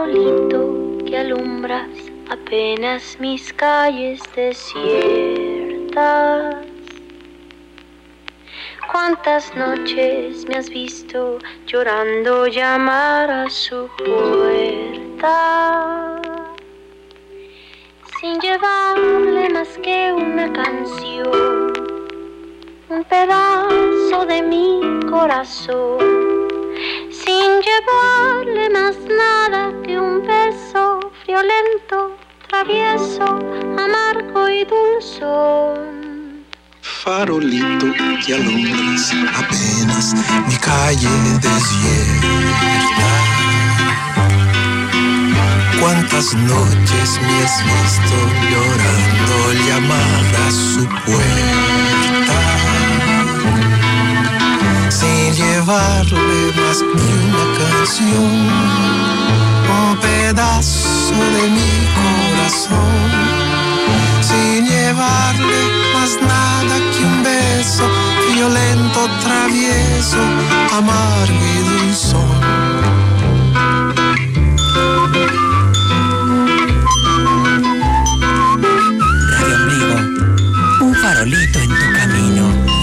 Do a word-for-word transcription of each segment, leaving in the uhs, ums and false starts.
farolito que alumbras apenas mis calles desiertas. ¿Cuántas noches me has visto llorando llamar a su puerta? Sin llevarle más que una canción, un pedazo de mi corazón. Sin llevarle más nada que un beso violento, travieso, amargo y dulzón. Farolito que alumbras apenas mi calle desierta. ¿Cuántas noches me has visto llorando llamar a su puerta? Sin llevarle más que una canción, un pedazo de mi corazón. Sin llevarle más nada que un beso violento, travieso, amargo y dulzón. Radio Ombligo, un farolito en tu camino.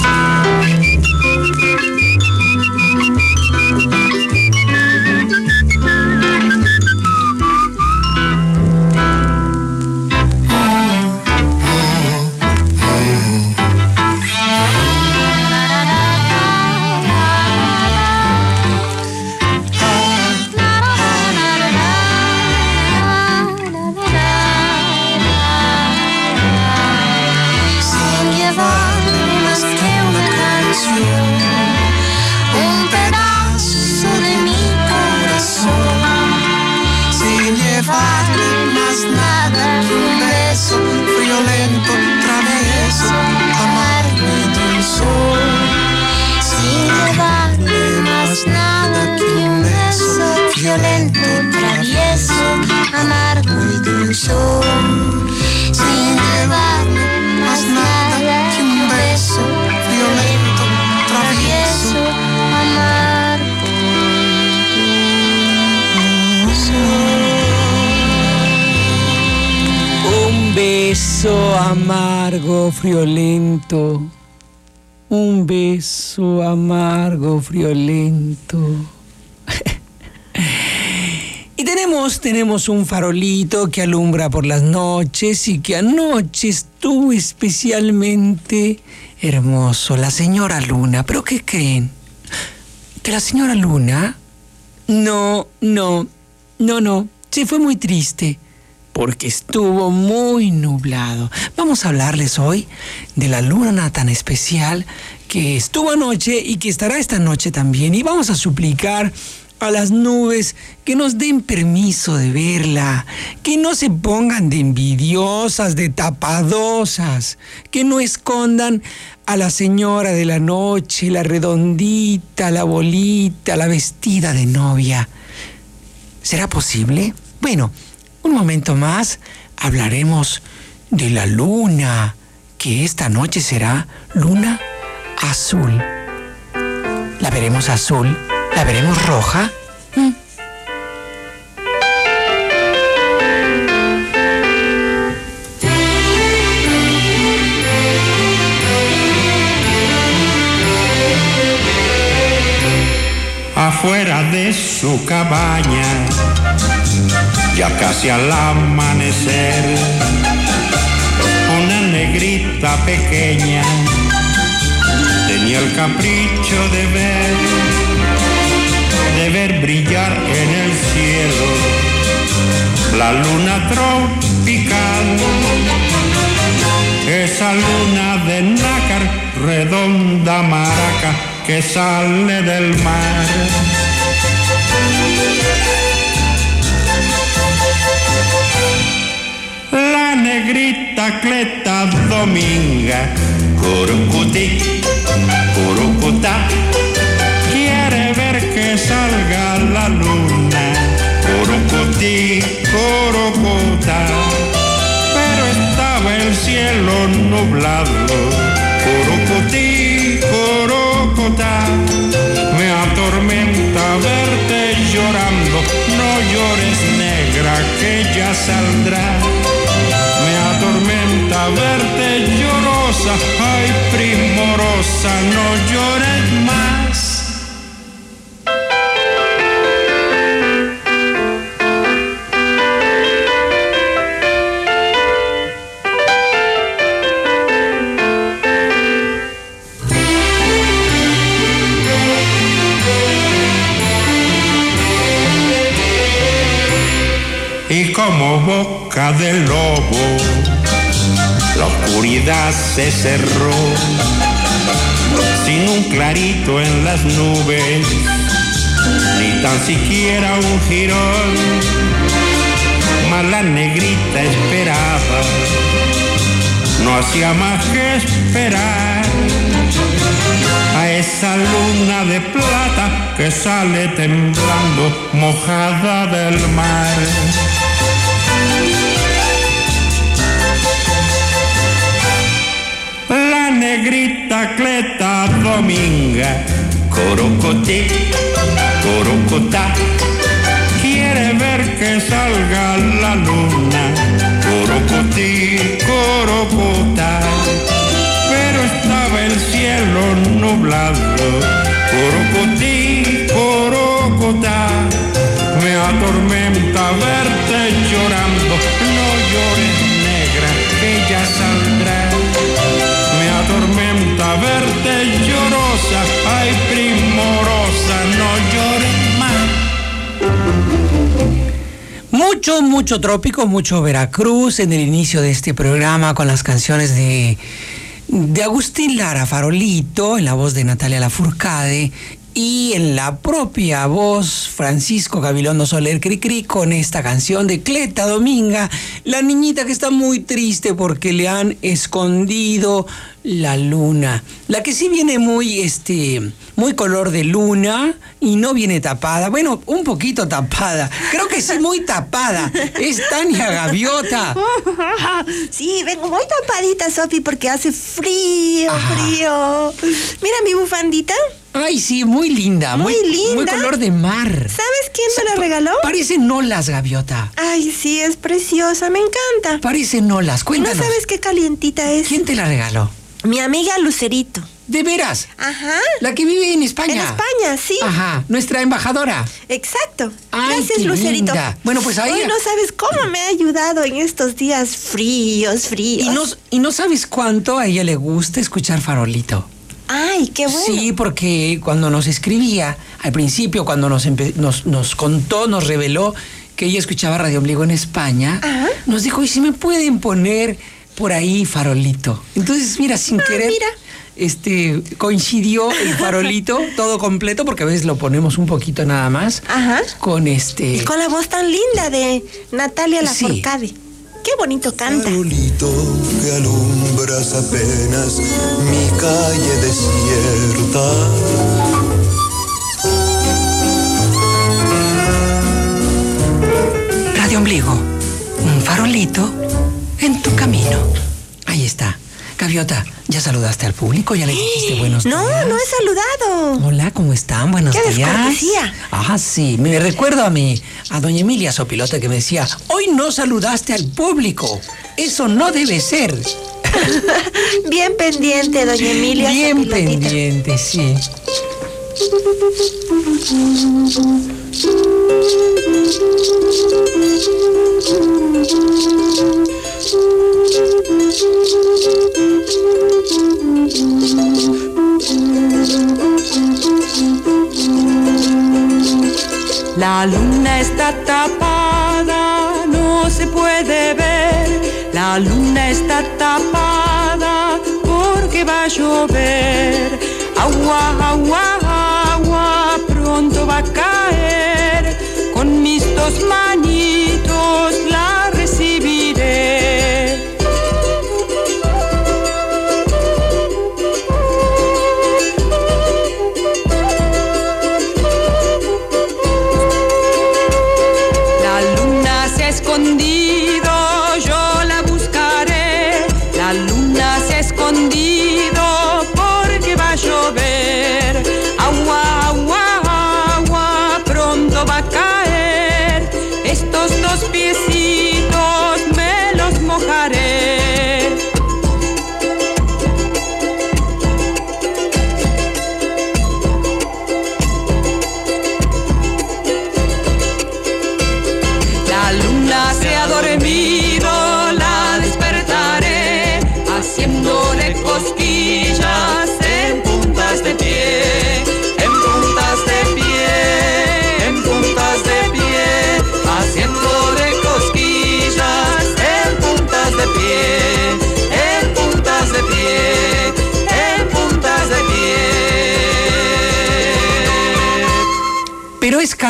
Violento, travieso, amargo y dulzón. Sin llevarle más nada que un beso violento, travieso, amargo y dulzón. Un beso amargo, friolento. Un beso amargo, friolento. Y tenemos, tenemos un farolito que alumbra por las noches y que anoche estuvo especialmente hermoso, la señora Luna. ¿Pero qué creen? ¿Que la señora Luna? No, no, no, no, se fue muy triste porque estuvo muy nublado. Vamos a hablarles hoy de la luna tan especial que estuvo anoche y que estará esta noche también. Y vamos a suplicar a las nubes que nos den permiso de verla, que no se pongan de envidiosas, de tapadosas, que no escondan a la señora de la noche, la redondita, la bolita, la vestida de novia. ¿Será posible? Bueno, un momento más hablaremos de la luna, que esta noche será luna azul. ¿La veremos azul? ¿La veremos roja? ¿Mm? Afuera de su cabaña, ya casi al amanecer, una negrita pequeña tenía el capricho de ver de ver brillar en el cielo la luna tropical, esa luna de nácar, redonda maraca que sale del mar. La negrita Cleta Dominga, curucutí, curucutá, quiere ver que salga la luna, curucutí, curucutá, pero estaba el cielo nublado, curucutí, curucutá, me atormenta verte llorando, no llores negra, negra que ya saldrá. Me atormenta verte llorosa, ay primorosa, no llores más. Y como boca de lobo, la oscuridad se cerró, sin un clarito en las nubes, ni tan siquiera un jirón. Mas la negrita esperaba, no hacía más que esperar a esa luna de plata que sale temblando mojada del mar. La negrita Cleta Dominga, corocoté, corocotá, quiere ver que salga la luna, corocotí, corocotá, pero estaba el cielo nublado, corocotí, corocotá, me atormenta verte llorando, no llores negra, que ya saldrá. Me atormenta verte llorosa, ay primorosa, no llores más. Mucho, mucho trópico, mucho Veracruz en el inicio de este programa con las canciones de, de Agustín Lara, Farolito, en la voz de Natalia Lafourcade, y en la propia voz Francisco Gabilondo Soler Cricri con esta canción de Cleta Dominga, la niñita que está muy triste porque le han escondido la luna. La que sí viene muy, este, muy color de luna y no viene tapada. Bueno, un poquito tapada. Creo que sí, muy tapada. Es Tania Gaviota. Sí, vengo muy tapadita, Sofi, porque hace frío, Ajá. frío. Mira mi bufandita. Ay, sí, muy linda. Muy, muy linda. Muy color de mar. ¿Sabes quién me la regaló? Parecen olas, Gaviota. Ay, sí, es preciosa, me encanta. Parecen olas, cuéntanos. ¿No sabes qué calientita es? ¿Quién te la regaló? Mi amiga Lucerito. ¿De veras? Ajá. La que vive en España. En España, sí. Ajá, nuestra embajadora. Exacto. Ay, gracias, qué Lucerito. Linda. Bueno, pues ahí... Hoy no sabes cómo me ha ayudado en estos días fríos, fríos. Y no, y no sabes cuánto a ella le gusta escuchar Farolito. Ay, qué bueno. Sí, porque cuando nos escribía, al principio, cuando nos, nos, nos contó, nos reveló que ella escuchaba Radio Ombligo en España, Ajá. nos dijo, ¿y si me pueden poner por ahí Farolito? Entonces, mira, sin ah, querer... Mira. Este, coincidió el Farolito todo completo, porque a veces lo ponemos un poquito nada más. Ajá. Con este... Y con la voz tan linda de Natalia Lafourcade. Sí. Qué bonito canta. Farolito que alumbras apenas mi calle desierta. Radio Ombligo, un farolito en tu camino. Ahí está. Gaviota, ¿ya saludaste al público? ¿Ya le dijiste buenos días? No, no he saludado. Hola, ¿cómo están? Buenos ¿Qué días. descortesía? Ah, sí. Me recuerdo a mi, a doña Emilia Sopilote que me decía, hoy no saludaste al público. Eso no debe ser. Bien pendiente, doña Emilia. Bien Sopilotita. pendiente, sí. La luna está tapada, no se puede ver. La luna está tapada porque va a llover. Agua, agua, agua, pronto va a caer. Con mis dos manitos la recibiré. Escondido, yo la buscaré. La luna se ha escondido porque va a llover. Agua, agua, agua, pronto va a caer. Estos dos pies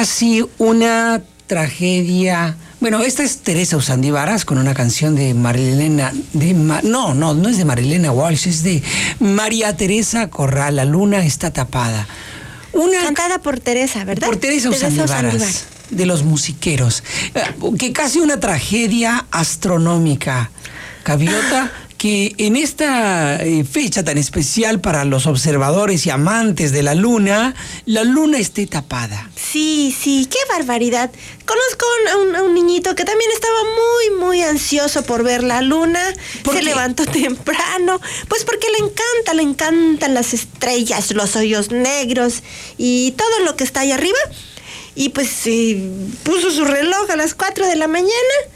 casi una tragedia. Bueno, esta es Teresa Usandivaras con una canción de Marilena, de Ma, no, no, no es de Marilena Walsh, es de María Teresa Corral, La luna está tapada. Una, Cantada por Teresa, ¿verdad? Por Teresa, Teresa Usandivaras, Usandivar. De los musiqueros. Que casi una tragedia astronómica, Gaviota, que en esta fecha tan especial para los observadores y amantes de la luna, la luna esté tapada. Sí, sí, qué barbaridad. Conozco a un, a un niñito que también estaba muy, muy ansioso por ver la luna. Se qué? levantó temprano, pues porque le encanta, le encantan las estrellas, los hoyos negros y todo lo que está ahí arriba. Y pues eh, puso su reloj a las cuatro de la mañana.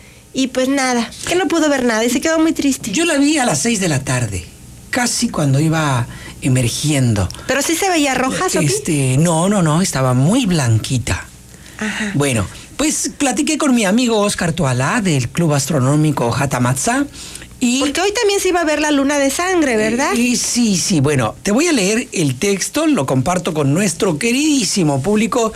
Y pues nada, que no pudo ver nada y se quedó muy triste. Yo la vi a las seis de la tarde, casi cuando iba emergiendo. ¿Pero sí se veía roja, Sopi? Este, no, no, no, estaba muy blanquita. Ajá. Bueno, pues platiqué con mi amigo Oscar Toalá del Club Astronómico Jatamatza. Y, porque hoy también se iba a ver la luna de sangre, ¿verdad? Y, sí, sí, bueno, te voy a leer el texto, lo comparto con nuestro queridísimo público.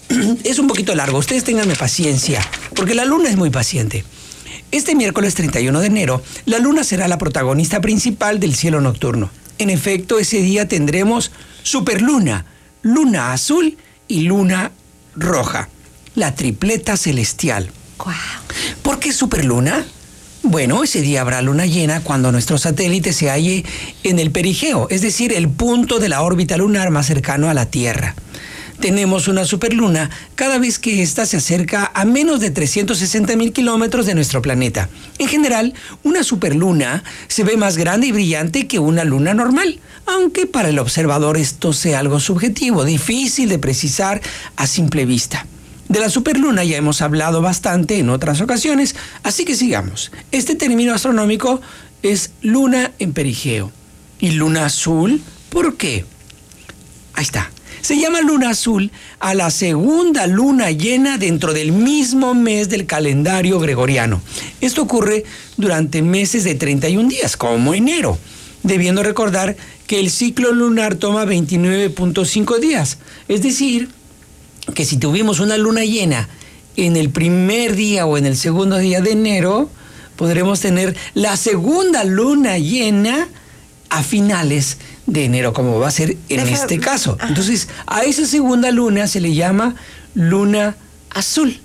Es un poquito largo, ustedes ténganme paciencia, porque la luna es muy paciente. Este miércoles treinta y uno de enero, la luna será la protagonista principal del cielo nocturno. En efecto, ese día tendremos superluna, luna azul y luna roja, la tripleta celestial. Wow. ¿Por qué superluna? Bueno, ese día habrá luna llena cuando nuestro satélite se halle en el perigeo, es decir, el punto de la órbita lunar más cercano a la Tierra. Tenemos una superluna cada vez que ésta se acerca a menos de trescientos sesenta mil kilómetros de nuestro planeta. En general, una superluna se ve más grande y brillante que una luna normal, aunque para el observador esto sea algo subjetivo, difícil de precisar a simple vista. De la superluna ya hemos hablado bastante en otras ocasiones, así que sigamos. Este término astronómico es luna en perigeo. ¿Y luna azul? ¿Por qué? Ahí está. Se llama luna azul a la segunda luna llena dentro del mismo mes del calendario gregoriano. Esto ocurre durante meses de treinta y un días, como enero, debiendo recordar que el ciclo lunar toma veintinueve punto cinco días. Es decir, que si tuvimos una luna llena en el primer día o en el segundo día de enero, podremos tener la segunda luna llena a finales de enero, como va a ser en Deja... este caso. Entonces, a esa segunda luna se le llama luna azul.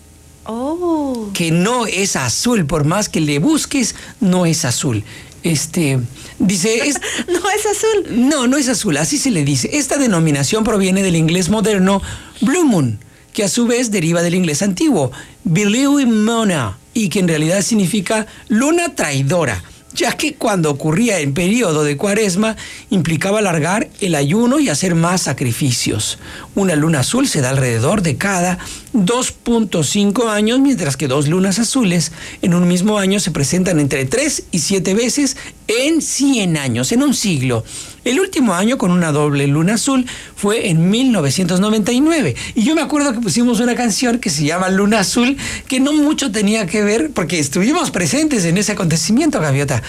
Oh. Que no es azul, por más que le busques, no es azul. Este, dice... Es, no es azul. No, no es azul, así se le dice. Esta denominación proviene del inglés moderno Blue Moon, que a su vez deriva del inglés antiguo Blue Mona, y que en realidad significa luna traidora, ya que cuando ocurría en periodo de cuaresma implicaba alargar el ayuno y hacer más sacrificios. Una luna azul se da alrededor de cada dos punto cinco años, mientras que dos lunas azules en un mismo año se presentan entre tres y siete veces en cien años, en un siglo. El último año con una doble luna azul fue en mil novecientos noventa y nueve. Y yo me acuerdo que pusimos una canción que se llama Luna Azul, que no mucho tenía que ver, porque estuvimos presentes en ese acontecimiento, Gaviota.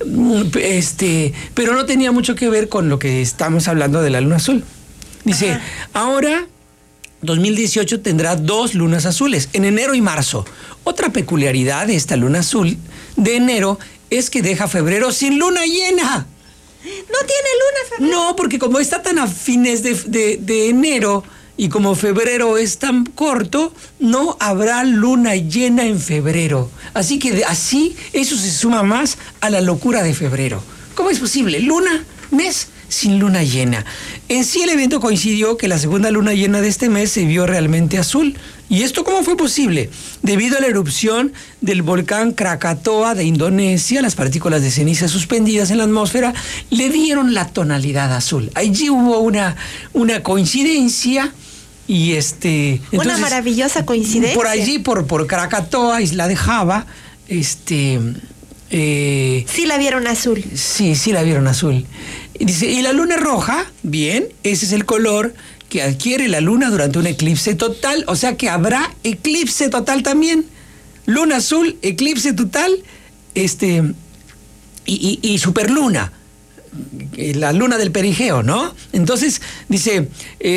Este, pero no tenía mucho que ver con lo que estamos hablando de la luna azul. Dice, ajá, ahora dos mil dieciocho tendrá dos lunas azules, en enero y marzo. Otra peculiaridad de esta luna azul de enero es que deja febrero sin luna llena. ¿No tiene luna febrero? No, porque como está tan a fines de, de, de enero y como febrero es tan corto, no habrá luna llena en febrero. Así que de, así eso se suma más a la locura de febrero. ¿Cómo es posible? Luna, mes sin luna llena. En sí el evento coincidió que la segunda luna llena de este mes se vio realmente azul. ¿Y esto cómo fue posible? Debido a la erupción del volcán Krakatoa de Indonesia, las partículas de ceniza suspendidas en la atmósfera le dieron la tonalidad azul. Allí hubo una, una coincidencia y este... Entonces, una maravillosa coincidencia. Por allí, por, por Krakatoa, isla de Java, este... Eh, sí la vieron azul. Sí, sí la vieron azul. Dice, y la luna roja, bien, ese es el color que adquiere la luna durante un eclipse total, o sea que habrá eclipse total también. Luna azul, eclipse total, este, y, y, y superluna. la luna del perigeo, ¿no? Entonces, dice,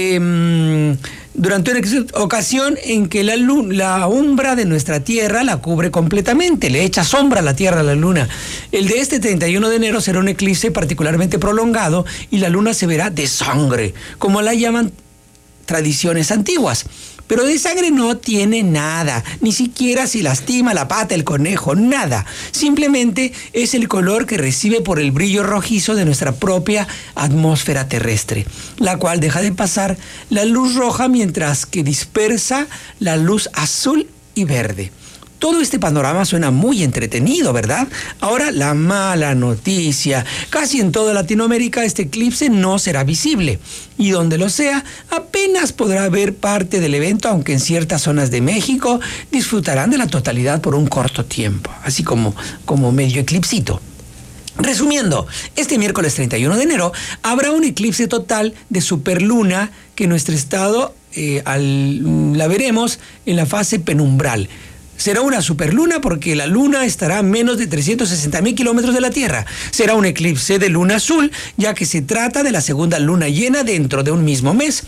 eh, durante una ocasión en que la, luna, la umbra de nuestra Tierra la cubre completamente, le echa sombra a la Tierra a la luna. El de este treinta y uno de enero será un eclipse particularmente prolongado y la luna se verá de sangre, como la llaman tradiciones antiguas. Pero de sangre no tiene nada, ni siquiera si lastima la pata el conejo, nada. Simplemente es el color que recibe por el brillo rojizo de nuestra propia atmósfera terrestre, la cual deja de pasar la luz roja mientras que dispersa la luz azul y verde. Todo este panorama suena muy entretenido, ¿verdad? Ahora, la mala noticia. Casi en toda Latinoamérica este eclipse no será visible. Y donde lo sea, apenas podrá ver parte del evento, aunque en ciertas zonas de México disfrutarán de la totalidad por un corto tiempo. Así como, como medio eclipsito. Resumiendo, este miércoles treinta y uno de enero habrá un eclipse total de superluna que en nuestro estado eh, al, la veremos en la fase penumbral. Será una superluna porque la luna estará a menos de trescientos sesenta mil kilómetros de la Tierra. Será un eclipse de luna azul, ya que se trata de la segunda luna llena dentro de un mismo mes.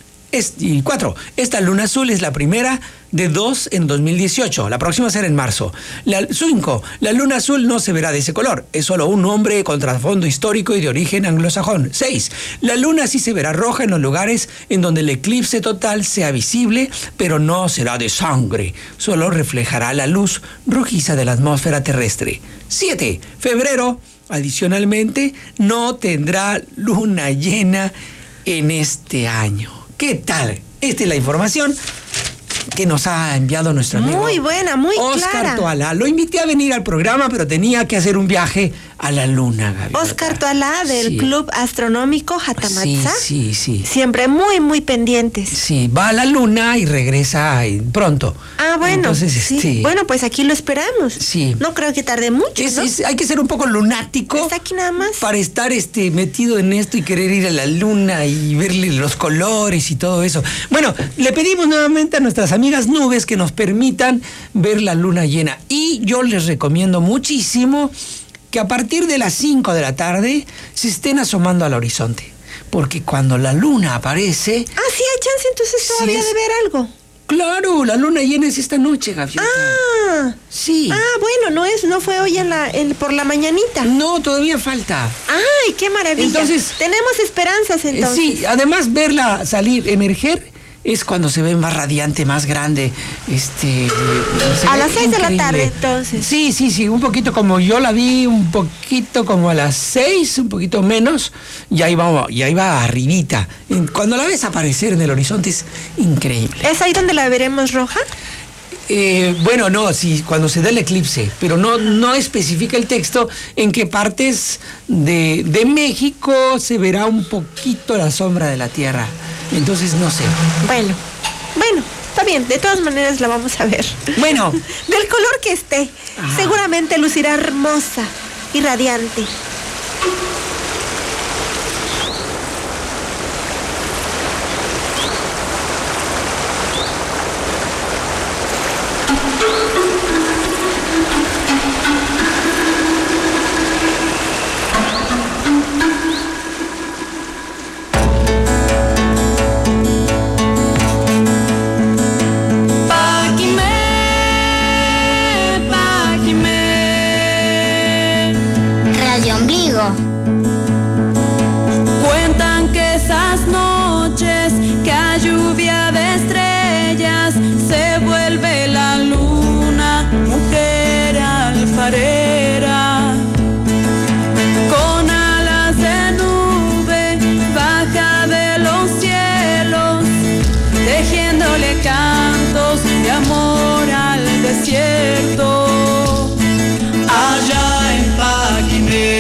Y cuatro, esta luna azul es la primera de dos en dos mil dieciocho. La próxima será en marzo. La, cinco, la luna azul no se verá de ese color. Es solo un nombre con trasfondo histórico y de origen anglosajón. Seis, la luna sí se verá roja en los lugares en donde el eclipse total sea visible, pero no será de sangre. Solo reflejará la luz rojiza de la atmósfera terrestre. Siete, febrero, adicionalmente, no tendrá luna llena en este año. ¿Qué tal? Esta es la información que nos ha enviado nuestro amigo muy buena, muy Oscar clara. Toalá. Lo invité a venir al programa, pero tenía que hacer un viaje a la luna, Gaviota. Oscar Toalá del Sí. Club Astronómico Jatamatza. Sí, sí, sí. Siempre muy, muy pendientes. Sí, va a la luna y regresa pronto. Ah, bueno. Entonces, sí. este... Bueno, pues aquí lo esperamos. Sí. No creo que tarde mucho, Es- ¿no? es- hay que ser un poco lunático Está aquí nada más. para estar este, metido en esto y querer ir a la luna y verle los colores y todo eso. Bueno, le pedimos nuevamente a nuestras amigas nubes que nos permitan ver la luna llena. Y yo les recomiendo muchísimo que a partir de las cinco de la tarde se estén asomando al horizonte. Porque cuando la luna aparece... Ah, sí, hay chance entonces Sí, todavía es- de ver algo. Claro, la luna llena es esta noche, Gaviota. Ah, Sí. ah, bueno, no es, no fue hoy en la, en- por la mañanita. No, todavía falta. Ay, qué maravilla. Entonces- tenemos esperanzas Eh, entonces. Sí, además verla salir, emerger, es cuando se ve más radiante, más grande. Este, se A ve las seis de la increíble. tarde, entonces. Sí, sí, sí, un poquito como yo la vi, un poquito como a las seis, un poquito menos, y ahí va, y ahí va arribita. Cuando la ves aparecer en el horizonte es increíble. ¿Es ahí donde la veremos roja? Eh, bueno, no, sí, cuando se da el eclipse, pero no, no especifica el texto en qué partes de, de México se verá un poquito la sombra de la Tierra. Entonces, no sé. Bueno, bueno, está bien, de todas maneras la vamos a ver. Bueno, Del color que esté, Ajá. seguramente lucirá hermosa y radiante. Páquime, páquime. Radio Ombligo. Cuentan que esas noches que a lluvia de estrellas se vuelve la luna, mujer alfarera. Con alas de nube baja de los cielos, tejiéndole cantos de amor al desierto. Allá en Paquimé,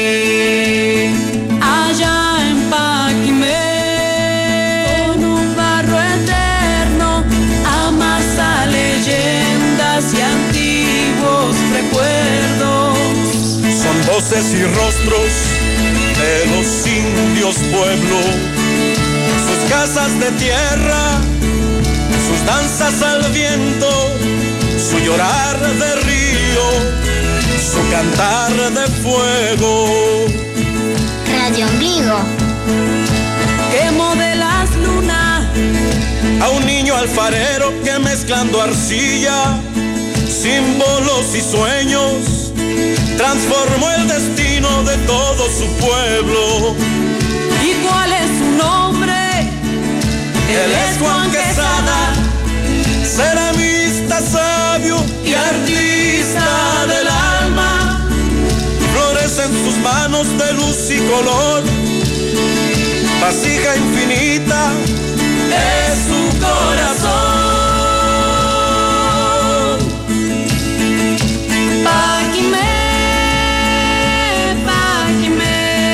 allá en Paquimé, con un barro eterno amasa leyendas y antiguos recuerdos. Son voces y rostros de los indios pueblo, sus casas de tierra, sus danzas al viento, su llorar de río, su cantar de fuego. Radio Ombligo. Que modelas, luna. A un niño alfarero que mezclando arcilla, símbolos y sueños, transformó el destino de todo su pueblo. ¿Y cuál es su nombre? Él es Juan Quesada, ceramista sabio y artista del alma. Florece en sus manos de luz y color, vasija infinita es su corazón. Páquime, Páquime.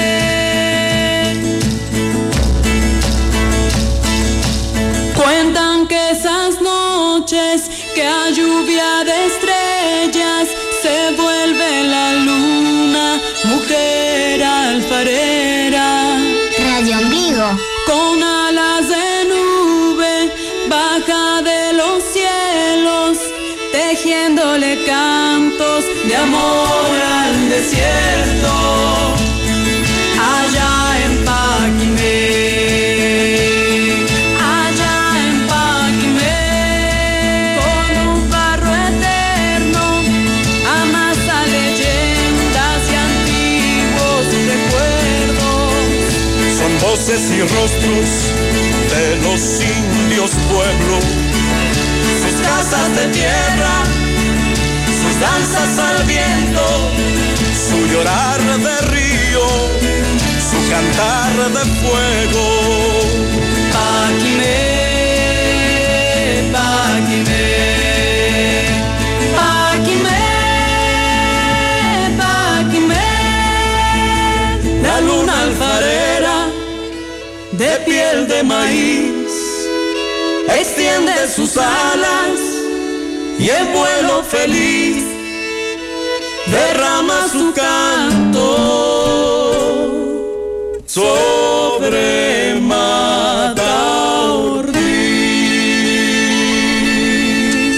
Cuentan que esas noches que a lluvia de estrellas se vuelve la luna, mujer alfarera. Radio Ombligo. Con alas de nube, baja de los cielos, tejiéndole cantos de amor al desierto. Allá en Páquime, allá en Páquime, con un barro eterno, amasa leyendas y antiguos recuerdos. Son voces y rostros de los indios pueblo, sus casas de tierra, sus danzas al viento, su llorar de río, su cantar de fuego. Páquime, Páquime, Páquime, Páquime. La luna alfarera de piel de maíz extiende sus alas y en vuelo feliz derrama su canto sobre Mataordis.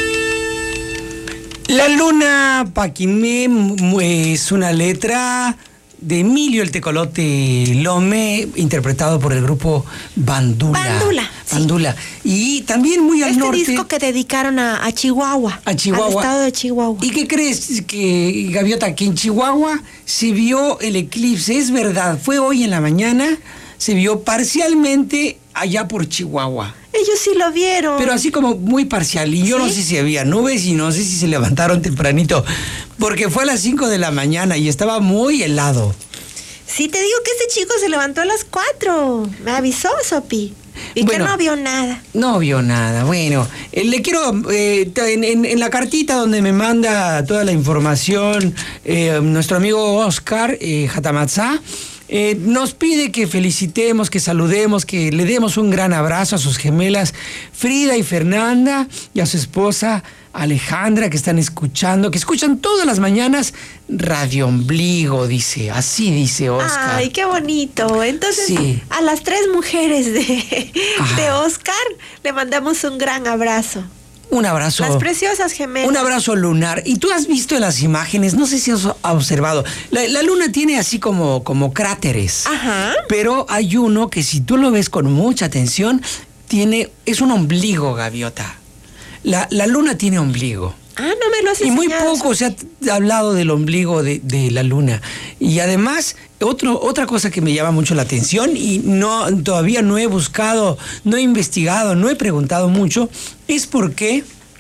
La luna Páquime es una letra de Emilio el Tecolote Lome, interpretado por el grupo Bandula. Bandula, sí. Bandula. Y también muy al este norte. Este disco que dedicaron a, a Chihuahua. A Chihuahua. Al estado de Chihuahua. ¿Y qué crees, que Gaviota, que en Chihuahua se vio el eclipse? Es verdad, fue hoy en la mañana, se vio parcialmente allá por Chihuahua. Ellos sí lo vieron. Pero así como muy parcial. Y yo ¿Sí? no sé si había nubes y no sé si se levantaron tempranito. Porque fue a las cinco de la mañana y estaba muy helado. Sí, te digo que este chico se levantó a las cuatro. Me avisó, Sopi. Y Bueno, que no vio nada. No vio nada. Bueno, eh, le quiero, eh, en, en- en la cartita donde me manda toda la información, eh, nuestro amigo Oscar eh, Jatamatzá, eh, nos pide que felicitemos, que saludemos, que le demos un gran abrazo a sus gemelas Frida y Fernanda y a su esposa Alejandra, que están escuchando, que escuchan todas las mañanas Radio Ombligo, dice, así dice Oscar. Ay, qué bonito. Entonces, Sí. a las tres mujeres de, Ajá. de Oscar le mandamos un gran abrazo. Un abrazo. Las preciosas gemelas. Un abrazo lunar. Y tú has visto en las imágenes, no sé si has observado, la, la luna tiene así como, como cráteres. Ajá. Pero hay uno que si tú lo ves con mucha atención, tiene, es un ombligo, Gaviota. La, la luna tiene ombligo. Ah, no me lo has Y muy enseñado. poco se ha t- hablado del ombligo de, de la luna. Y además, otro, otra cosa que me llama mucho la atención y no, todavía no he buscado, no he investigado, no he preguntado mucho, es por qué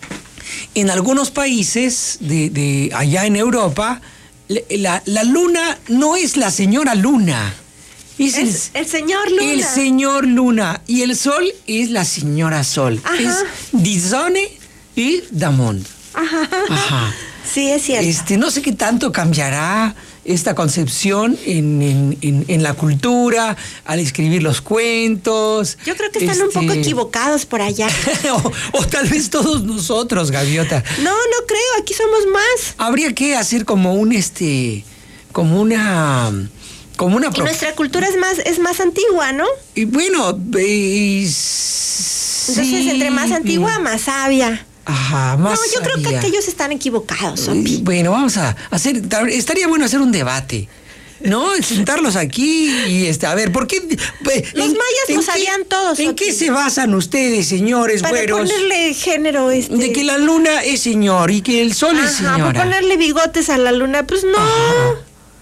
en algunos países de, de allá en Europa, le- la, la luna no es la señora luna. Es, Es el señor Luna. El señor Luna. Y el sol es la señora Sol. Ajá. Es Dizone y Damon. Ajá. Ajá. Sí, es cierto. Este, no sé qué tanto cambiará esta concepción en, en- en- en la cultura, al escribir los cuentos. Yo creo que están un poco este, equivocados por allá. o, o tal vez todos nosotros, Gaviota. No, no creo. Aquí somos más. Habría que hacer como un, este, como una, como una... Y pro- nuestra cultura es más, es más antigua, ¿no? y bueno, eh, Entonces, sí. entre más antigua, más sabia. Ajá, más No, yo creo que sabia. aquellos están equivocados, Sopi. Eh, Bueno, vamos a hacer, estaría bueno hacer un debate. No, sentarlos aquí y este, a ver, ¿por qué? Los mayas lo sabían todos. ¿En qué se basan ustedes, señores Para güeros? ponerle género este. De que la luna es señor y que el sol Ajá, es señora. para ponerle bigotes a la luna, pues no. Ajá.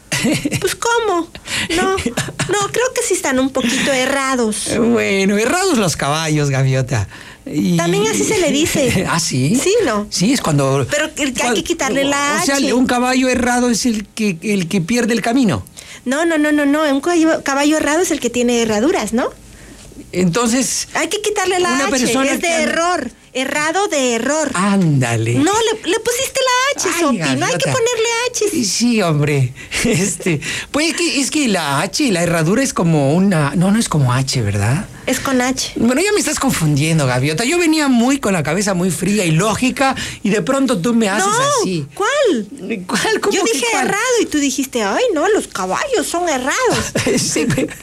Pues ¿cómo? No, no, creo que sí están un poquito errados. Bueno, errados los caballos, Gaviota. Y... También así se le dice. ¿Ah, sí? Sí, ¿no? Sí, es cuando... Pero hay cuando, que quitarle la H. O sea, un caballo errado es el que, el que pierde el camino. No, no, no, no, no. Un caballo, caballo errado es el que tiene herraduras, ¿no? Entonces... Hay que quitarle la una H, persona es de que... error. Errado de error. Ándale. No, le, le pusiste la H, Sopi. No hay que ponerle H. Sí, hombre. Este, pues que, es que la H, la herradura es como una... No, no es como H, ¿verdad? Es con H. Bueno, ya me estás confundiendo, Gaviota. Yo venía muy con la cabeza muy fría y lógica y de pronto tú me haces no, así. ¿Cuál? ¿Cuál? ¿Cómo Yo que dije cuál? errado y tú dijiste, ay, no, los caballos son errados. Sí, pero...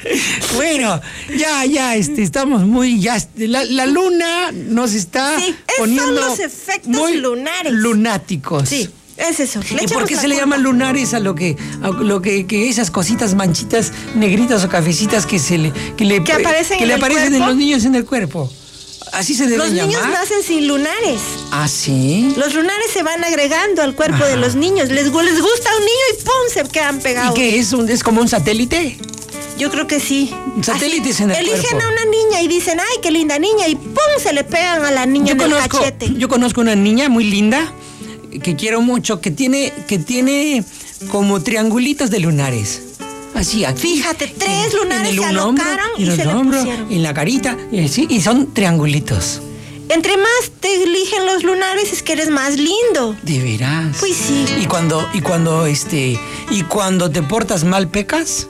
Bueno, ya, ya, este, estamos muy, ya, la, la luna nos está sí, poniendo son los efectos muy lunares. Lunáticos. Sí, es eso. ¿Y por qué se le llaman lunares a lo que, a lo que, que esas cositas manchitas negritas o cafecitas que se le, que le, que aparecen, que en, le el aparecen cuerpo? en los niños en el cuerpo? Así se deben Los llamar. niños nacen sin lunares. ¿Ah, sí? Los lunares se van agregando al cuerpo Ajá. de los niños. Les, les gusta un niño y ¡pum! Se quedan pegados. ¿Y qué es? Un, ¿Es como un satélite? Yo creo que sí. Satélites en el eligen cuerpo. a una niña y dicen, ay, qué linda niña, y ¡pum! Se le pegan a la niña Yo en conozco, el cachete. yo conozco una niña muy linda que quiero mucho, que tiene, que tiene como triangulitos de lunares. Así, aquí. Fíjate, tres lunares en el se un hombro, alocaron y en se el le hombro, pusieron. en la carita, y, sí, y son triangulitos. Entre más te eligen los lunares es que eres más lindo. De veras. Pues sí. Y cuando, y cuando, este, y cuando te portas mal, pecas.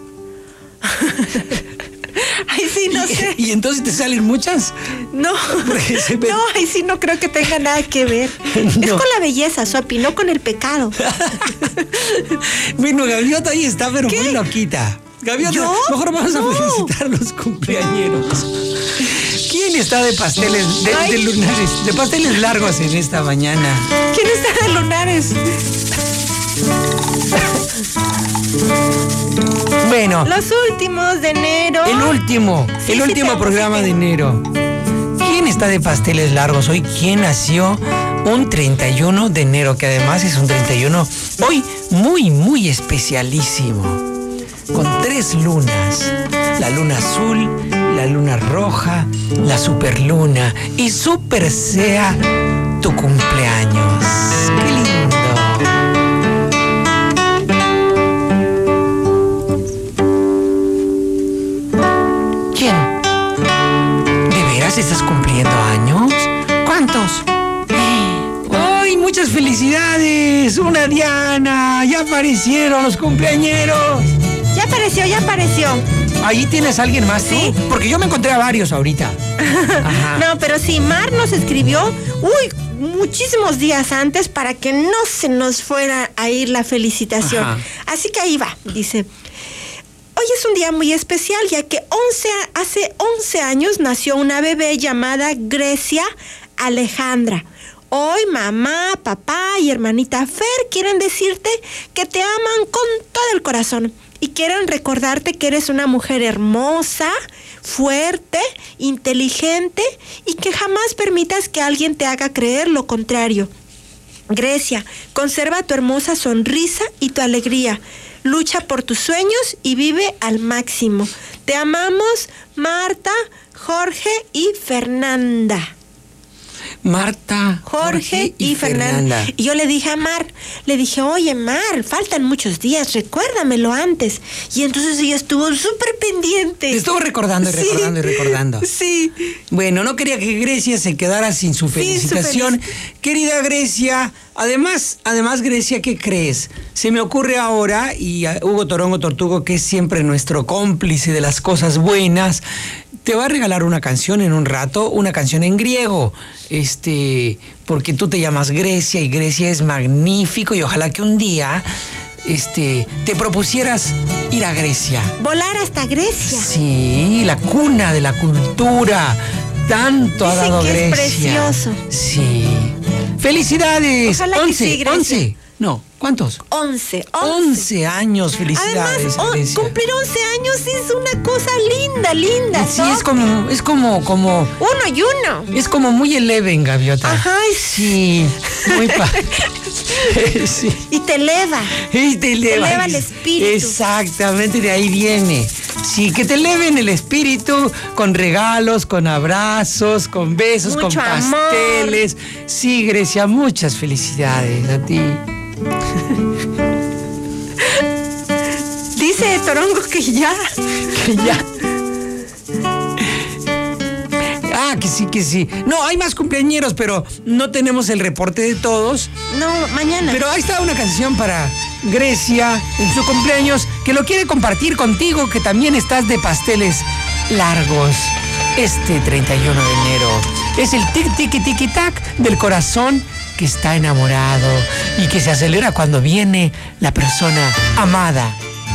Ay, sí, no y, sé. Y entonces te salen muchas. No, se no, ahí sí no creo que tenga nada que ver. No. Es con la belleza, Sopi, no con el pecado. Bueno, Gaviota ahí está, pero ¿qué? Muy loquita. Gaviota, ¿yo? mejor vamos no. a felicitar a los cumpleañeros. ¿Quién está de pasteles, de, de lunares, de pasteles largos en esta mañana? ¿Quién está de lunares? Bueno. Los últimos de enero. El último, sí, el sí, último programa de enero. ¿Quién está de pasteles largos hoy? ¿Quién nació un treinta y uno de enero? Que además es un treinta y uno hoy muy, muy especialísimo. Con tres lunas. La luna azul, la luna roja, la superluna. Y super sea tu cumpleaños. ¡Qué lindo! ¿Quién? ¿De veras estás cumpliendo años? ¿Cuántos? ¡Ay, muchas felicidades! ¡Una Diana! ¡Ya aparecieron los cumpleañeros! Ya apareció, ya apareció. ¿Ahí tienes a alguien más, tú? Sí. Porque yo me encontré a varios ahorita. Ajá. No, pero sí, Mar nos escribió, uy, muchísimos días antes para que no se nos fuera a ir la felicitación. Ajá. Así que ahí va, dice... Hoy es un día muy especial, ya que once, hace once años nació una bebé llamada Grecia Alejandra. Hoy mamá, papá y hermanita Fer quieren decirte que te aman con todo el corazón y quieren recordarte que eres una mujer hermosa, fuerte, inteligente y que jamás permitas que alguien te haga creer lo contrario. Grecia, conserva tu hermosa sonrisa y tu alegría. Lucha por tus sueños y vive al máximo. Te amamos, Marta, Jorge y Fernanda. Marta, Jorge, Jorge y, y Fernanda. Fernanda. Y yo le dije a Mar, le dije, oye Mar, faltan muchos días, recuérdamelo antes. Y entonces ella estuvo súper pendiente. Te estuvo recordando y recordando sí, y recordando. Sí. Bueno, no quería que Grecia se quedara sin su felicitación. Sí, su Querida Grecia, además, además Grecia, ¿qué crees? Se me ocurre ahora, y a Hugo Torongo Tortugo, que es siempre nuestro cómplice de las cosas buenas, te va a regalar una canción en un rato, una canción en griego, este, porque tú te llamas Grecia y Grecia es magnífico y ojalá que un día, este, te propusieras ir a Grecia. Volar hasta Grecia. Sí, la cuna de la cultura, tanto Dicen ha dado que Grecia. Es precioso. Sí. ¡Felicidades! Ojalá once, que sí, Grecia. once. No, ¿Cuántos? Once. Once años, felicidades. Además, o, cumplir once años es una cosa linda, linda. Sí, ¿no? es como, es como, como. Uno y uno. Es como muy eleven, Gaviota. Ajá. Sí, muy padre. Sí. Y te eleva. Y te eleva. Te eleva el espíritu. Exactamente, de ahí viene. Sí, que te eleven el espíritu con regalos, con abrazos, con besos, mucho con pasteles. Amor. Sí, Grecia, muchas felicidades a ti. Dice Torongo que ya. Que ya. Ah, que sí, que sí. No, hay más cumpleañeros, pero no tenemos el reporte de todos. No, mañana. Pero ahí está una canción para Grecia en su cumpleaños, que lo quiere compartir contigo, que también estás de pasteles largos este treinta y uno de enero. Es el tic, tic, tic, tac del corazón que está enamorado y que se acelera cuando viene la persona amada.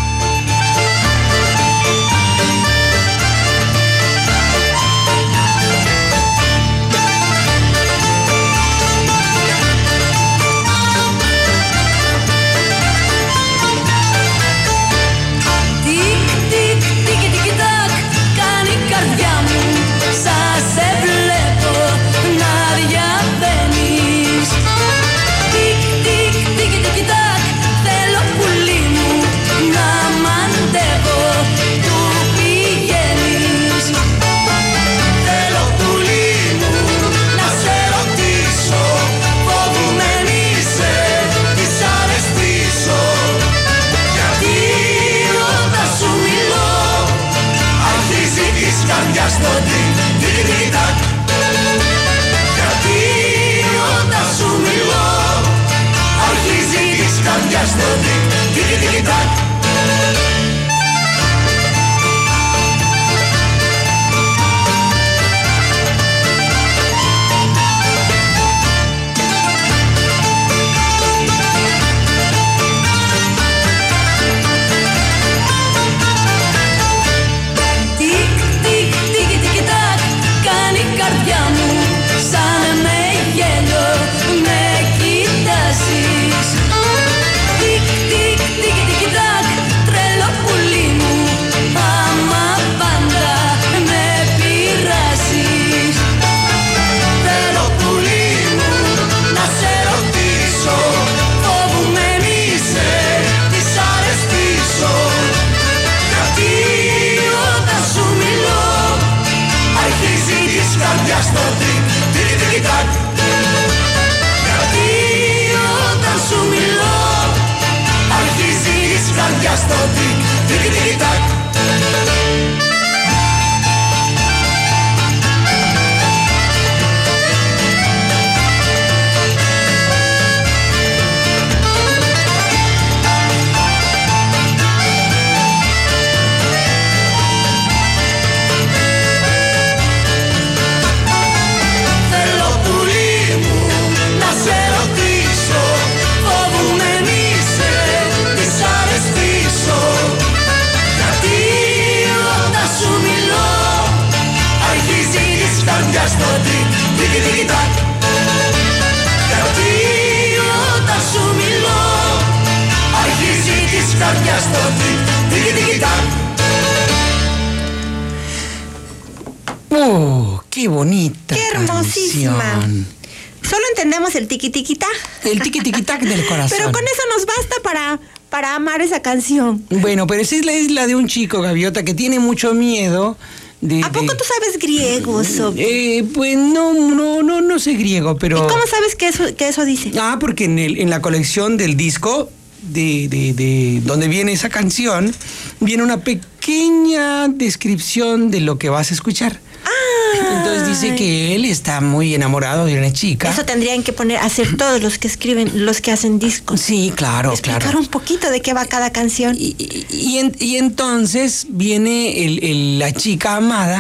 ¡Oh, qué bonita! ¡Qué hermosísima! Canción. Solo entendemos el tiqui-tiqui-tac. El tiqui-tiqui-tac del corazón. Pero con eso nos basta para, para amar esa canción. Bueno, pero esa es la isla de un chico, Gaviota, que tiene mucho miedo. De, ¿A poco de... tú sabes griego, Sobi? Eh, pues no, no, no, no sé griego, pero... ¿Y cómo sabes que eso, que eso dice? Ah, porque en, el, en la colección del disco de, de, de donde viene esa canción, viene una pequeña descripción de lo que vas a escuchar. Entonces dice que él está muy enamorado de una chica. Eso tendrían que poner, hacer todos los que escriben, los que hacen discos. Sí, claro, explicar claro. un poquito de qué va cada canción. Y, y, y, en, y entonces viene el, el, la chica amada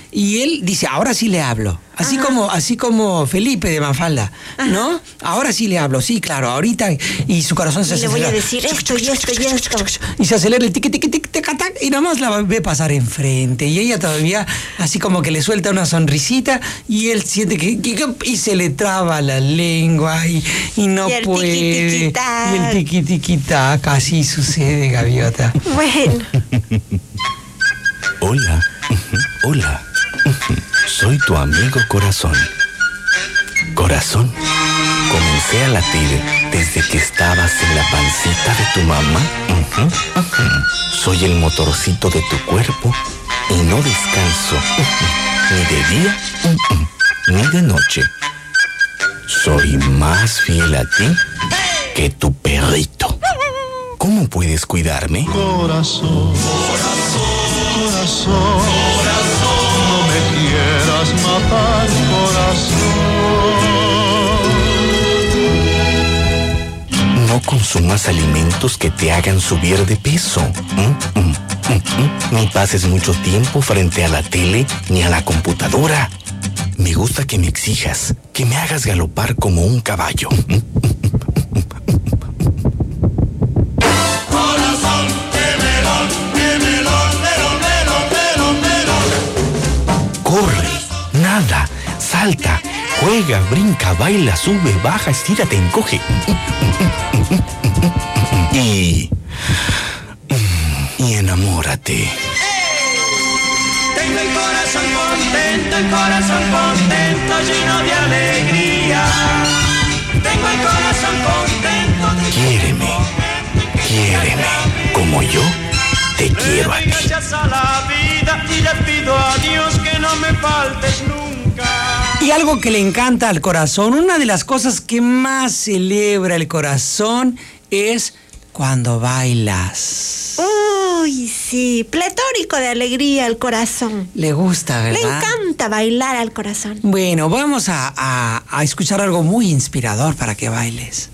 y él dice, ahora sí le hablo. Así Ajá. como, así como Felipe de Mafalda, ¿no? Ajá. Ahora sí le hablo, sí, claro, ahorita. Y su corazón se y acelera. Le voy a decir esto y esto y esto. Y se acelera el tiqui, tiqui, tiqui, tiqui, tac, y nomás la ve pasar enfrente. Y ella todavía, así como que le suelta una sonrisita, y él siente que, que, que y se le traba la lengua, y, y no y el puede. Tiqui, tiqui, tac. Y el tiqui, tiqui, tac, así sucede, Gaviota. Bueno. Hola, hola. Soy tu amigo Corazón. Corazón, comencé a latir desde que estabas en la pancita de tu mamá. Uh-huh, uh-huh. Soy el motorcito de tu cuerpo y no descanso uh-huh. ni de día uh-huh. ni de noche. Soy más fiel a ti que tu perrito. ¿Cómo puedes cuidarme? Corazón, corazón, corazón, corazón, no me quieras matar, corazón. No consumas alimentos que te hagan subir de peso. Mm, mm, mm, mm. Ni pases mucho tiempo frente a la tele ni a la computadora. Me gusta que me exijas, que me hagas galopar como un caballo. Corre, nada, salta, juega, brinca, baila, sube, baja, estírate, encoge. Y... y enamórate. Tengo el corazón contento, el corazón contento, lleno de alegría. Tengo el corazón contento. De Quiéreme, quiéreme, como yo te quiero a ti. Gracias a la vida y le pido a Dios que no me faltes nunca. Y algo que le encanta al corazón, una de las cosas que más celebra el corazón es cuando bailas. Uy, sí, pletórico de alegría el corazón. Le gusta, ¿verdad? Le encanta bailar al corazón. Bueno, vamos a, a, a escuchar algo muy inspirador para que bailes.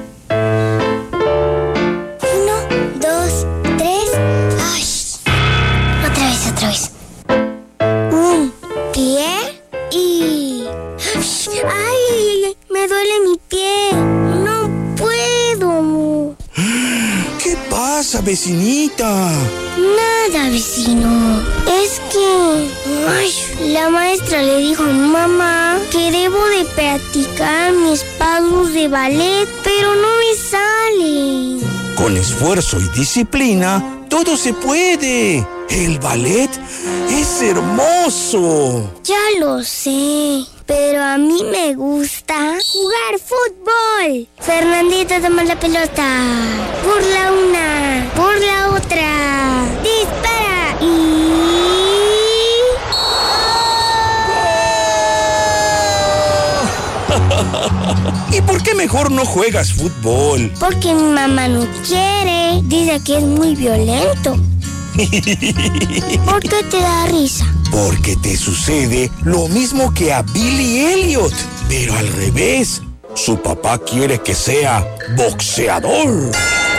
Uno, dos, tres. Ay, otra vez, otra vez. Un pie y... Ay, me duele mi pie. No puedo. ¿Qué pasa, vecinita? Nada, vecino. Es que... Ay, la maestra le dijo a mi mamá que debo de practicar mis pasos de ballet, pero no me salen. Con esfuerzo y disciplina, todo se puede. El ballet es hermoso. Ya lo sé, pero a mí me gusta jugar fútbol. Fernandita toma la pelota. Por la una, por la otra. Dispara y... ¿Y por qué mejor no juegas fútbol? Porque mi mamá no quiere. Dice que es muy violento. ¿Por qué te da risa? Porque te sucede lo mismo que a Billy Elliot, pero al revés. Su papá quiere que sea boxeador.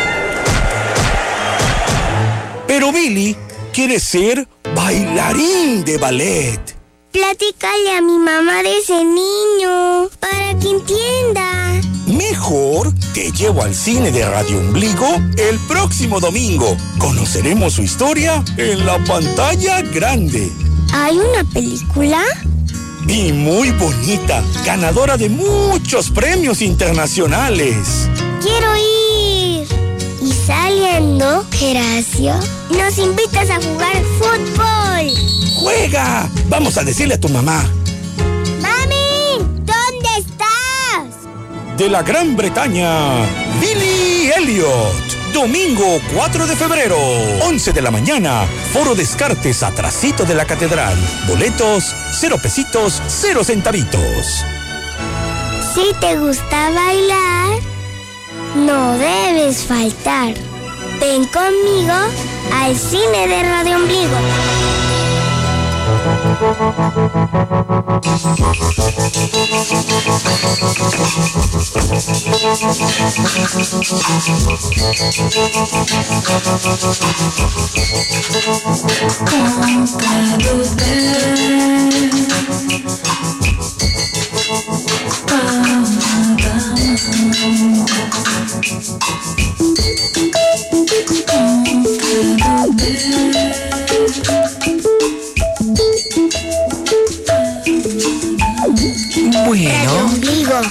Pero Billy quiere ser bailarín de ballet. Platícale a mi mamá de ese niño para que entienda. Mejor te llevo al cine de Radio Ombligo el próximo domingo. Conoceremos su historia en la pantalla grande. ¿Hay una película? Y muy bonita, ganadora de muchos premios internacionales. ¡Quiero ir! Y saliendo, Geracio, nos invitas a jugar fútbol. ¡Juega! Vamos a decirle a tu mamá. ¡Mami! ¿Dónde estás? De la Gran Bretaña, Billy Elliot. Domingo cuatro de febrero, once de la mañana. Foro Descartes, atrasito de la catedral. Boletos, cero pesitos, cero centavitos. Si te gusta bailar, no debes faltar. Ven conmigo al cine de Radio Ombligo. Bueno. Ombligo.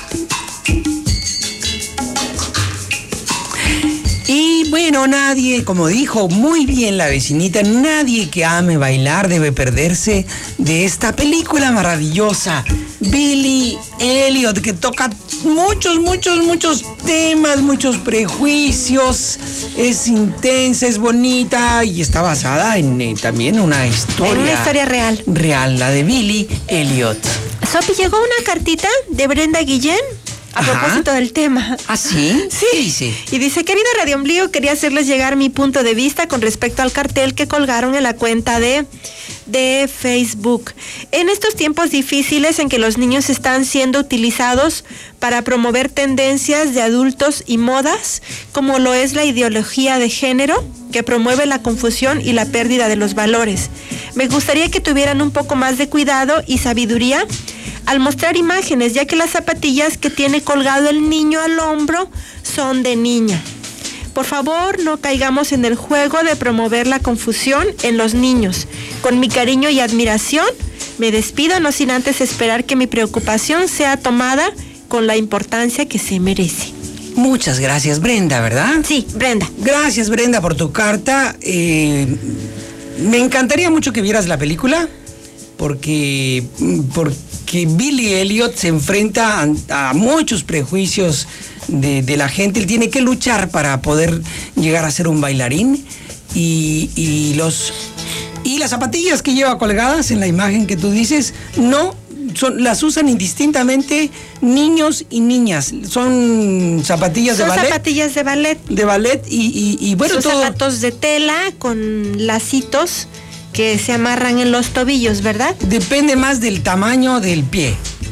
Y bueno, nadie, como dijo muy bien la vecinita, nadie que ame bailar debe perderse de esta película maravillosa, Billy Elliot, que toca muchos, muchos, muchos temas, muchos prejuicios. Es intensa, es bonita y está basada en eh, también una historia. En una historia real. Real, la de Billy Elliot. Sopi, llegó una cartita de Brenda Guillén a Ajá. propósito del tema. ¿Ah, sí? Sí. ¿Qué dice? Y dice, querido Radio Ombligo, quería hacerles llegar mi punto de vista con respecto al cartel que colgaron en la cuenta de, de Facebook. En estos tiempos difíciles en que los niños están siendo utilizados para promover tendencias de adultos y modas, como lo es la ideología de género, que promueve la confusión y la pérdida de los valores. Me gustaría que tuvieran un poco más de cuidado y sabiduría al mostrar imágenes, ya que las zapatillas que tiene colgado el niño al hombro son de niña. Por favor, no caigamos en el juego de promover la confusión en los niños. Con mi cariño y admiración, me despido, no sin antes esperar que mi preocupación sea tomada con la importancia que se merece. Muchas gracias, Brenda, ¿verdad? Sí, Brenda. Gracias, Brenda, por tu carta. Eh, me encantaría mucho que vieras la película, porque, porque Billy Elliot se enfrenta a, a muchos prejuicios de, de la gente. Él tiene que luchar para poder llegar a ser un bailarín. Y, y, los, y las zapatillas que lleva colgadas en la imagen que tú dices, no... Son, las usan indistintamente niños y niñas. Son zapatillas Son de ballet. Son zapatillas de ballet. De ballet y, y, y bueno, Son todo. zapatos de tela con lacitos que se amarran en los tobillos, ¿verdad? Depende más del tamaño del pie.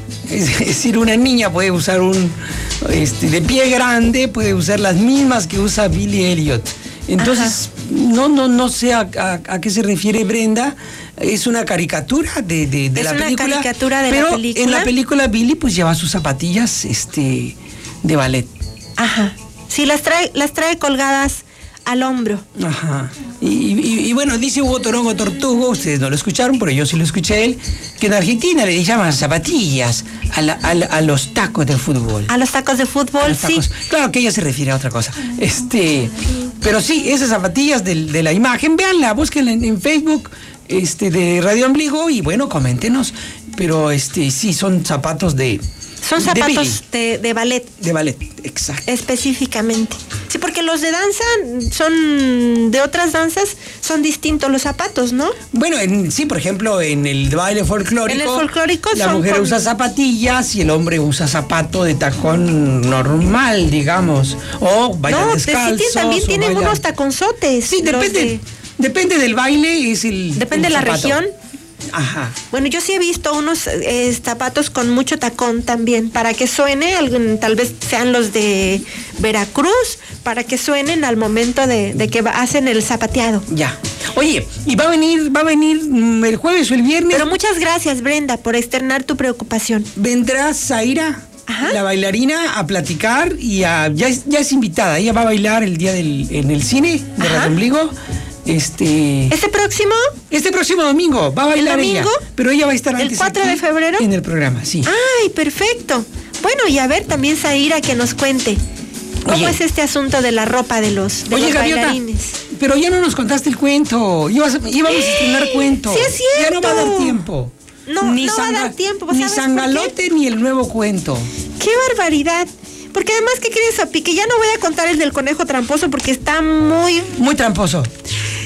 Es decir, una niña puede usar un este, de pie grande, puede usar las mismas que usa Billy Elliot. Entonces, no, no, no sé a, a, a qué se refiere Brenda. Es una caricatura de, de, de es la una película. caricatura de pero la película. En la película Billy pues lleva sus zapatillas este, de ballet. Ajá. Sí, las trae, las trae colgadas al hombro. Ajá. Y, y, y bueno, dice Hugo Torongo Tortugo, ustedes no lo escucharon, pero yo sí lo escuché a él, que en Argentina le llaman zapatillas a, la, a, la, a los tacos de fútbol. A los tacos de fútbol, sí. Tacos. Claro que ella se refiere a otra cosa. Este, pero sí, esas zapatillas de, de la imagen, véanla, búsquenla en, en Facebook este, de Radio Ombligo y bueno, coméntenos. Pero este, sí, son zapatos de... Son zapatos de, de, de ballet. De ballet, exacto. Específicamente. Sí, porque los de danza son, de otras danzas, son distintos los zapatos, ¿no? Bueno, en, sí, por ejemplo, en el baile folclórico. En el folclórico la son mujer con... usa zapatillas y el hombre usa zapato de tacón normal, digamos. O bailan no, descalzos. No, también tienen bailan... unos taconzotes. Sí, depende, de... depende del baile, es el Depende el de la zapato. región. Ajá. Bueno, yo sí he visto unos eh, zapatos con mucho tacón también, para que suene, algún, tal vez sean los de Veracruz, para que suenen al momento de, de que va, hacen el zapateado. Ya. Oye, ¿y va a venir, va a venir el jueves o el viernes? Pero muchas gracias, Brenda, por externar tu preocupación. ¿Vendrá Zaira, Ajá. la bailarina, a platicar y a, ya, es, ya es invitada? Ella va a bailar el día del, en el cine de Radio Ombligo. Este... ¿Este próximo? Este próximo domingo va a bailar ¿El domingo? ella. Pero ella va a estar antes ¿El cuatro de febrero? En el programa, sí. ¡Ay, perfecto! Bueno, y a ver también Zaira que nos cuente cómo Oye. es este asunto de la ropa de los, de Oye, los Gaviota, bailarines. Pero ya no nos contaste el cuento. Ibas, íbamos a estrenar cuento. Sí, es cierto. Ya no va a dar tiempo. No, ni no Sanga, va a dar tiempo. Ni Sangalote ni el nuevo cuento. ¡Qué barbaridad! Porque además, ¿qué crees, Sopi? Que ya no voy a contar el del conejo tramposo porque está muy... Muy tramposo. Sí,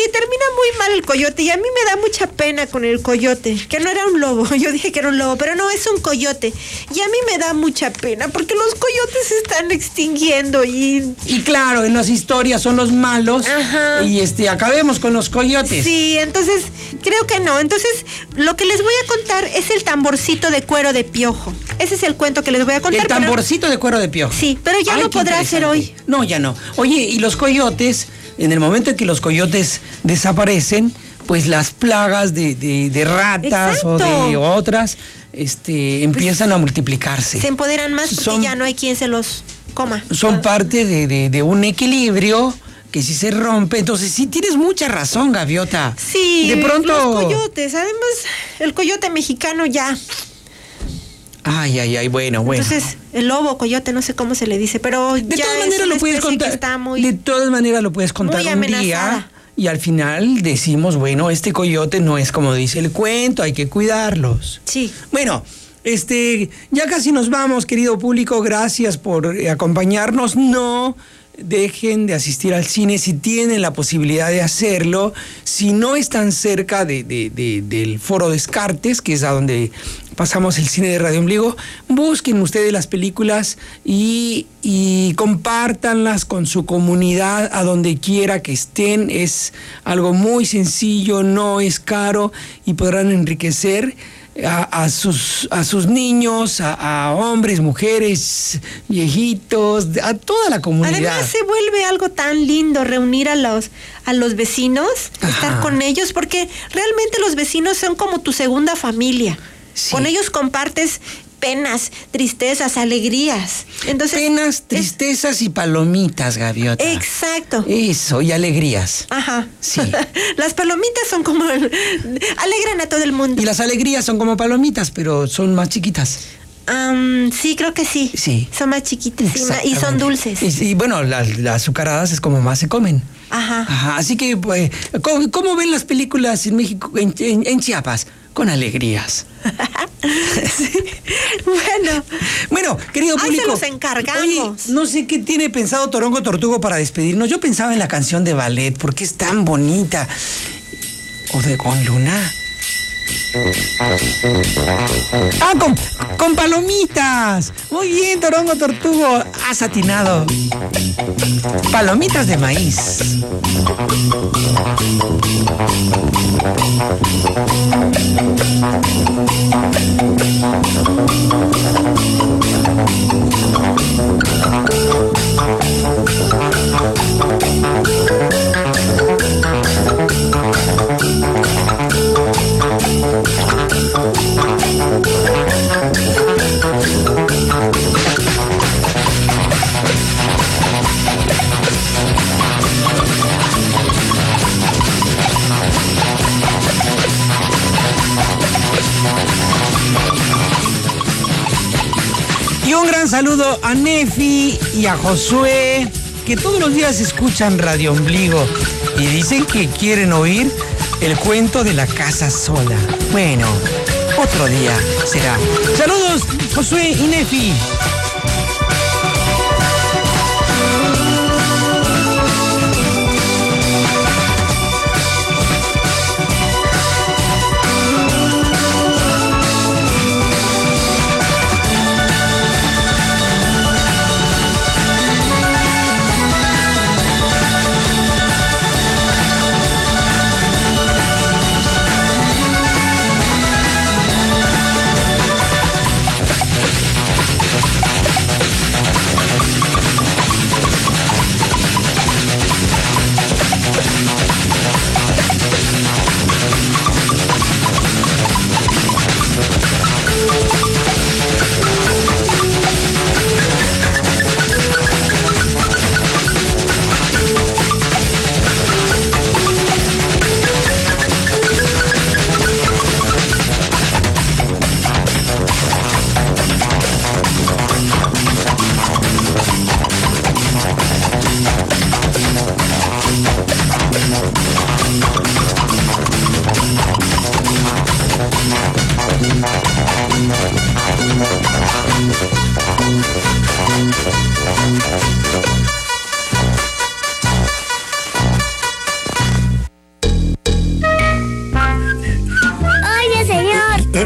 termina muy mal el coyote y a mí me da mucha pena con el coyote, que no era un lobo, yo dije que era un lobo, pero no, es un coyote. Y a mí me da mucha pena porque los coyotes se están extinguiendo y... Y claro, en las historias son los malos. Ajá. Y este, acabemos con los coyotes. Sí, entonces, creo que no. Entonces, lo que les voy a contar es el tamborcito de cuero de piojo. Ese es el cuento que les voy a contar. El tamborcito pero... de cuero de piojo. Sí, pero ya Ay, no podrá ser hoy. No, ya no. Oye, y los coyotes, en el momento en que los coyotes desaparecen, pues las plagas de, de, de ratas Exacto. o de otras este, empiezan pues, a multiplicarse. Se empoderan más porque son, ya no hay quien se los coma. Son parte de, de, de un equilibrio que si se rompe, entonces sí tienes mucha razón, Gaviota. Sí, de pronto los coyotes, además el coyote mexicano ya. Ay, ay, ay, bueno, bueno. Entonces, el lobo, coyote, no sé cómo se le dice, pero de ya todas es maneras una lo puedes contar. Que está muy, de todas maneras lo puedes contar muy un amenazada. día y al final decimos, bueno, este coyote no es como dice el cuento, hay que cuidarlos. Sí. Bueno, este, ya casi nos vamos, querido público, gracias por eh, acompañarnos. No dejen de asistir al cine si tienen la posibilidad de hacerlo. Si no están cerca de, de, de, del Foro Descartes, que es a donde pasamos el cine de Radio Ombligo, busquen ustedes las películas y, y compártanlas con su comunidad a donde quiera que estén. Es algo muy sencillo, no es caro y podrán enriquecer A, a, sus, a sus niños, a, a hombres, mujeres, viejitos, a toda la comunidad. Además se vuelve algo tan lindo reunir a los, a los vecinos, Ajá. estar con ellos, porque realmente los vecinos son como tu segunda familia. Sí. Con ellos compartes penas, tristezas, alegrías. Entonces, penas, tristezas es... y palomitas, Gaviota. Exacto. Eso, y alegrías. Ajá. Sí. Las palomitas son como... alegran a todo el mundo. Y las alegrías son como palomitas, pero son más chiquitas. Um, sí, creo que sí. Sí. Son más chiquitas y, y son dulces. Y, y bueno, las, las azucaradas es como más se comen. Ajá. Ajá. Así que, pues, ¿cómo, cómo ven las películas en México, en, en, en Chiapas? Con alegrías. Sí. Bueno. Bueno, querido público. Ahí se los encargamos. Oye, no sé qué tiene pensado Torongo Tortugo para despedirnos. Yo pensaba en la canción de ballet, porque es tan bonita. O de con Luna. Ah, con, con palomitas. Muy bien, Torongo Tortugo. Has atinado. Palomitas de maíz. Y un gran saludo a Nefi y a Josué, que todos los días escuchan Radio Ombligo y dicen que quieren oír el cuento de la casa sola. Bueno, otro día será. Saludos, Josué y Nefi.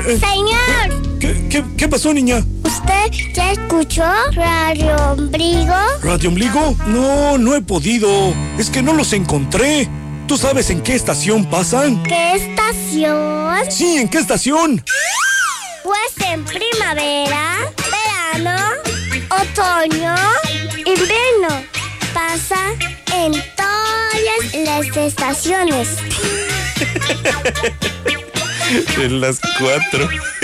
Señor. ¿Qué, qué, qué pasó, niña? ¿Usted ya escuchó Radio Ombligo? ¿Radio Ombligo? No, no he podido. Es que no los encontré. ¿Tú sabes en qué estación pasan? ¿Qué estación? Sí, ¿en qué estación? Pues en primavera, verano, otoño, invierno. Pasa en todas las estaciones. En las cuatro.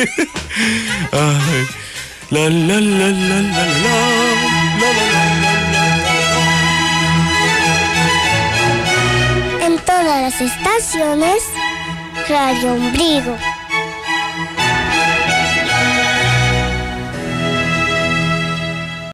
Ay. La la la la la la la la. En todas las estaciones, Radio Ombligo.